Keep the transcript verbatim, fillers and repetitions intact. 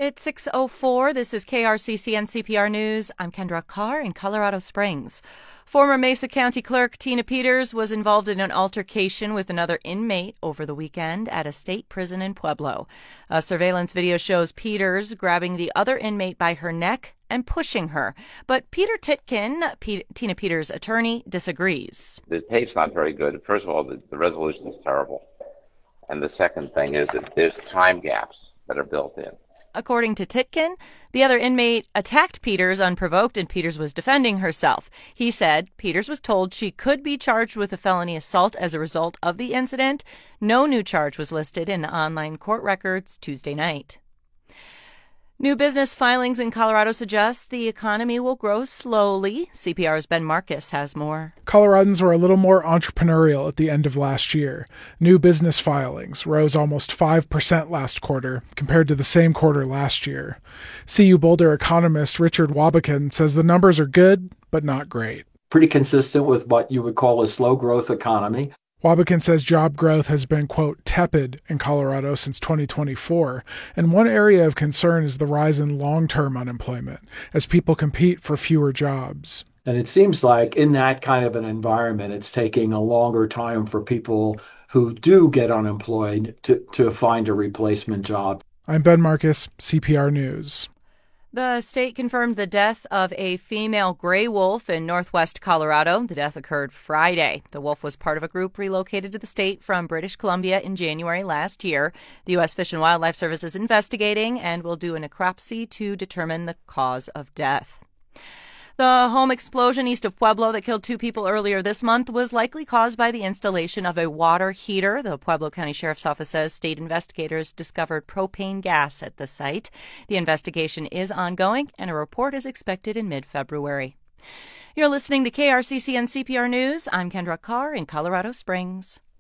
It's six oh four. This is K R C C and C P R News. I'm Kendra Carr in Colorado Springs. Former Mesa County Clerk Tina Peters was involved in an altercation with another inmate over the weekend at a state prison in Pueblo. A surveillance video shows Peters grabbing the other inmate by her neck and pushing her. But Peter Titkin, P- Tina Peters' attorney, disagrees. The tape's not very good. First of all, the, the resolution is terrible. And the second thing is that there's time gaps that are built in. According to Titkin, the other inmate attacked Peters unprovoked and Peters was defending herself. He said Peters was told she could be charged with a felony assault as a result of the incident. No new charge was listed in the online court records Tuesday night. New business filings in Colorado suggest the economy will grow slowly. C P R's Ben Marcus has more. Coloradans were a little more entrepreneurial at the end of last year. New business filings rose almost five percent last quarter compared to the same quarter last year. C U Boulder economist Richard Wabakin says the numbers are good, but not great. Pretty consistent with what you would call a slow growth economy. Wabakin says job growth has been, quote, tepid in Colorado since twenty twenty-four, and one area of concern is the rise in long-term unemployment as people compete for fewer jobs. And it seems like in that kind of an environment, it's taking a longer time for people who do get unemployed to, to find a replacement job. I'm Ben Marcus, C P R News. The state confirmed the death of a female gray wolf in northwest Colorado. The death occurred Friday. The wolf was part of a group relocated to the state from British Columbia in January last year. The U S Fish and Wildlife Service is investigating and will do a necropsy to determine the cause of death. The home explosion east of Pueblo that killed two people earlier this month was likely caused by the installation of a water heater. The Pueblo County Sheriff's Office says state investigators discovered propane gas at the site. The investigation is ongoing, and a report is expected in mid-February. You're listening to K R C C and C P R News. I'm Kendra Carr in Colorado Springs.